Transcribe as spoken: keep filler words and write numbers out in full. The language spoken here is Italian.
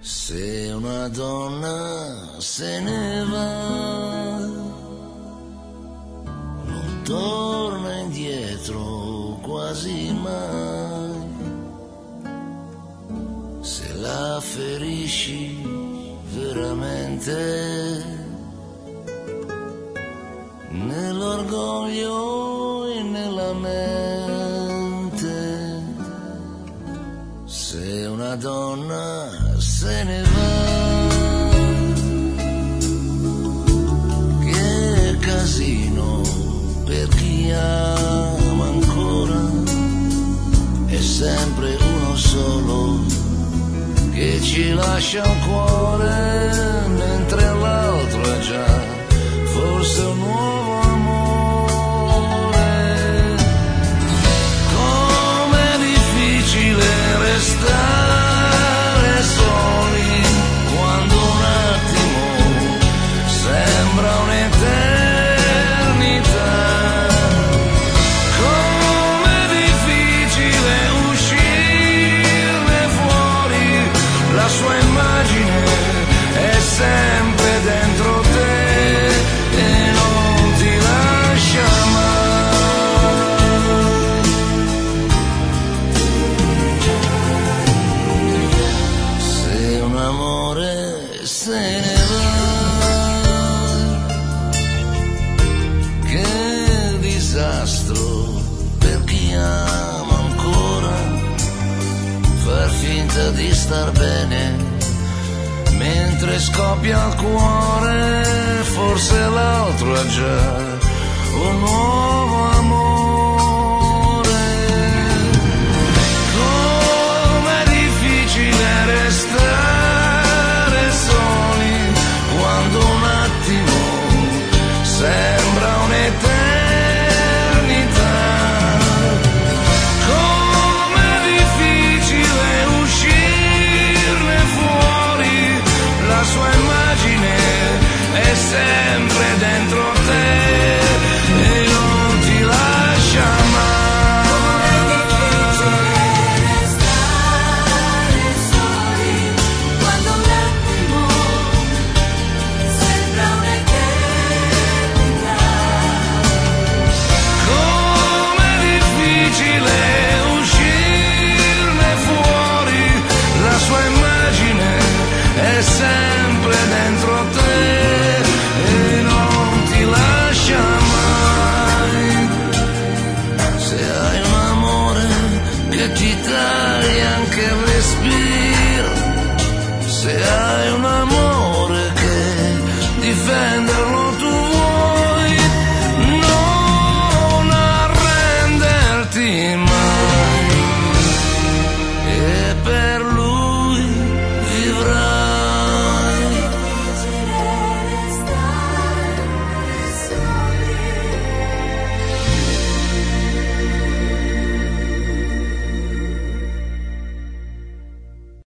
Se una donna se ne va, non torna indietro quasi mai. Se la ferisci veramente, nell'orgoglio e nella mente. Se una donna se ne va, che casino per chi ama ancora, è sempre uno solo che ci lascia un cuore, mentre l'altro è già forse un nuovo amore. Com'è difficile restare soli quando un attimo sembra un'eternità. Com'è difficile uscirne fuori, la sua immagine è sempre dentro te e non ti lascia mai. Se un amore se ne va, che disastro per chi ama ancora, far finta di star bene mentre scoppia il cuore, forse l'altro ha già un nuovo